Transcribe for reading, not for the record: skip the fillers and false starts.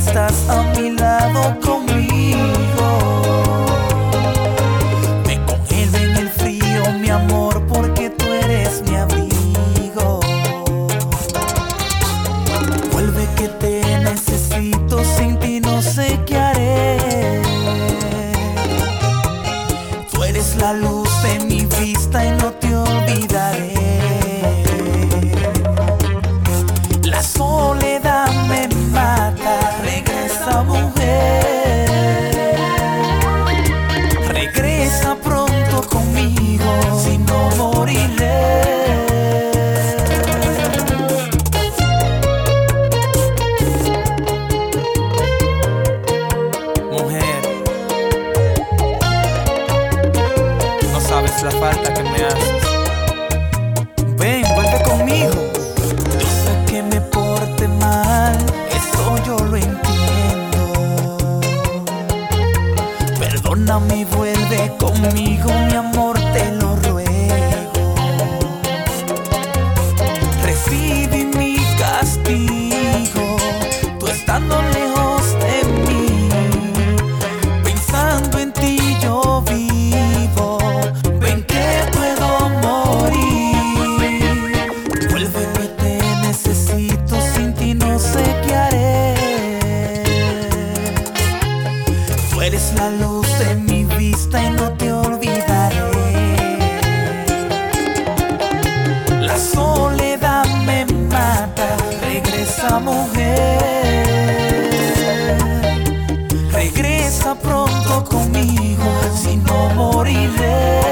estás a mi lado conmigo. Me congelo en el frío, mi amor, porque tú eres mi abrigo. Vuelve que te necesito, sin ti no sé qué haré. Tú eres la luz de mi vista y no te olvidaré. La soledad me mata, regresa mujer. Regresa pronto conmigo, si no moriré. Mujer, no sabes la falta que me haces. Ven, vuelve conmigo. Yo sé que me porte mal, eso yo lo entiendo. Perdóname y vuelve conmigo, mi amor, te lo ruego. Recibí mi castigo, tú estando lejos de mí. Pensando en ti yo vivo, ven que puedo morir. Vuelve que te necesito, sin ti no sé qué haré. Tú eres la luz de mi vista y no te olvidaré. La soledad me mata, regresa mujer. Regresa pronto conmigo, si no moriré.